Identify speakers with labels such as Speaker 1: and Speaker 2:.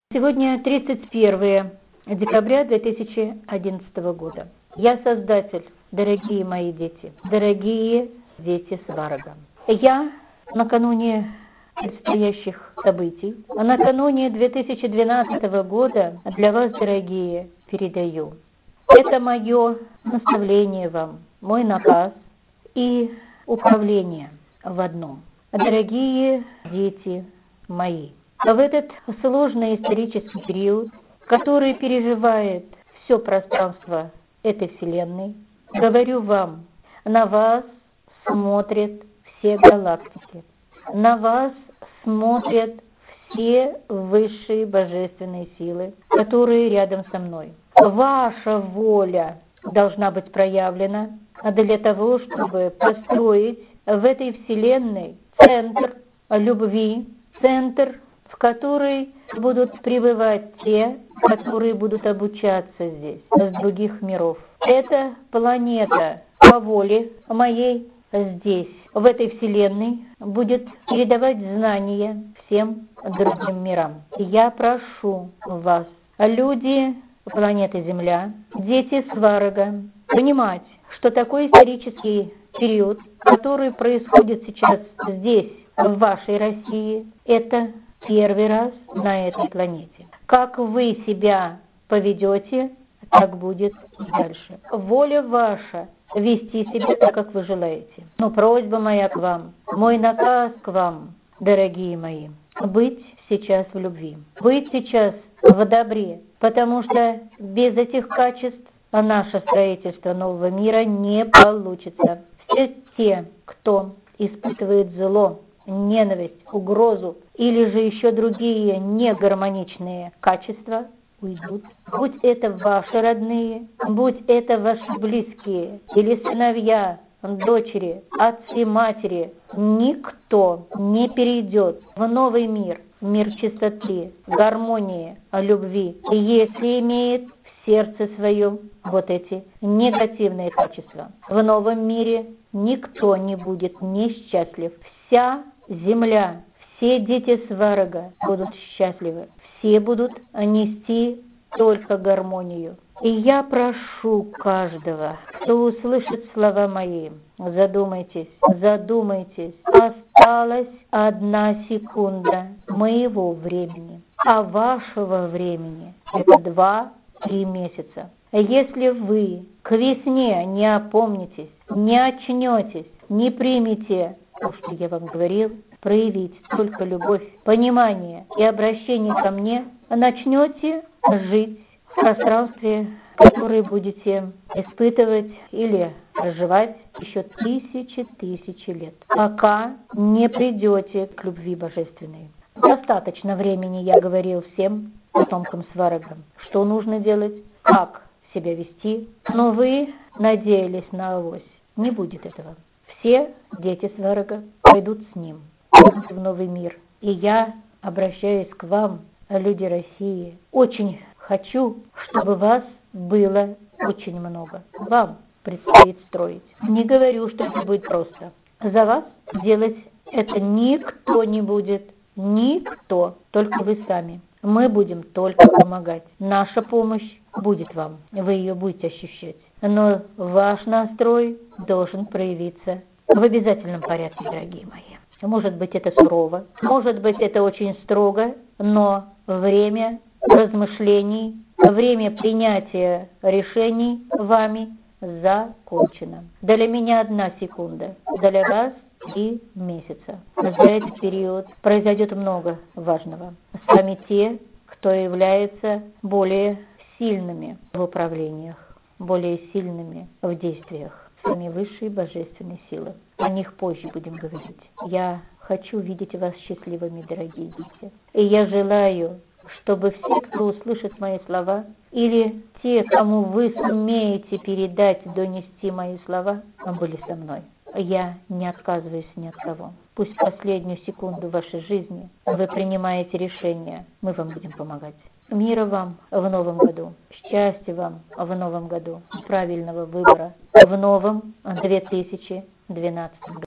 Speaker 1: Сегодня 31 декабря 2011 года. Я Создатель, дорогие мои дети, дорогие дети Сварога. Я накануне предстоящих событий, накануне 2012 года для вас, дорогие, передаю. Это мое наставление вам, мой наказ и управление в одном. Дорогие дети мои, в этот сложный исторический период, который переживает все пространство этой Вселенной, говорю вам, на вас смотрят все галактики, на вас смотрят все высшие божественные силы, которые рядом со мной. Ваша воля должна быть проявлена для того, чтобы построить в этой Вселенной центр любви, центр, в который будут пребывать те, которые будут обучаться здесь, с других миров. Эта планета по воле моей здесь, в этой Вселенной, будет передавать знания всем другим мирам. Я прошу вас, люди планеты Земля, дети Сварога, понимать, что такой исторический период, который происходит сейчас здесь, в вашей России, это первый раз на этой планете. Как вы себя поведете, так будет и дальше. Воля ваша вести себя так, как вы желаете. Но просьба моя к вам, мой наказ к вам, дорогие мои, быть сейчас в любви, быть сейчас в добре, потому что без этих качеств наше строительство нового мира не получится. Все те, кто испытывает зло, ненависть, угрозу или же еще другие негармоничные качества, уйдут. Будь это ваши родные, будь это ваши близкие, или сыновья, дочери, отцы, матери, никто не перейдет в новый мир, мир чистоты, гармонии, любви, если имеет в сердце своем вот эти негативные качества. В новом мире никто не будет несчастлив. Вся Земля, все дети Сварога будут счастливы. Все будут нести только гармонию. И я прошу каждого, кто услышит слова мои, задумайтесь, задумайтесь. Осталась 1 секунда моего времени, а вашего времени это 2-3 месяца. Если вы к весне не опомнитесь, не очнетесь, не примете то, что я вам говорил, проявить только любовь, понимание и обращение ко мне, начнете жить в пространстве, которое будете испытывать или проживать еще тысячи лет, пока не придете к любви божественной. Достаточно времени я говорил всем потомкам Сварога, что нужно делать, как себя вести, но вы надеялись на авось. Не будет этого. Все дети Сварога пойдут с ним, пойдут в новый мир. И я обращаюсь к вам, люди России. Очень хочу, чтобы вас было очень много. Вам предстоит строить. Не говорю, что это будет просто. За вас делать это никто не будет. Никто. Только вы сами. Мы будем только помогать. Наша помощь будет вам. Вы ее будете ощущать. Но ваш настрой должен проявиться в обязательном порядке, дорогие мои. Может быть, это сурово, может быть, это очень строго, но время размышлений, время принятия решений вами закончено. Для меня 1 секунда, для вас 3 месяца. За этот период произойдет много важного. Сами те, кто является более сильными в управлениях, более сильными в действиях. Сами высшие божественные силы. О них позже будем говорить. Я хочу видеть вас счастливыми, дорогие дети. И я желаю, чтобы все, кто услышит мои слова, или те, кому вы сумеете передать, донести мои слова, были со мной. Я не отказываюсь ни от кого. Пусть в последнюю секунду вашей жизни вы принимаете решение, мы вам будем помогать. Мира вам в новом году, счастья вам в новом году, правильного выбора в новом 2012 году.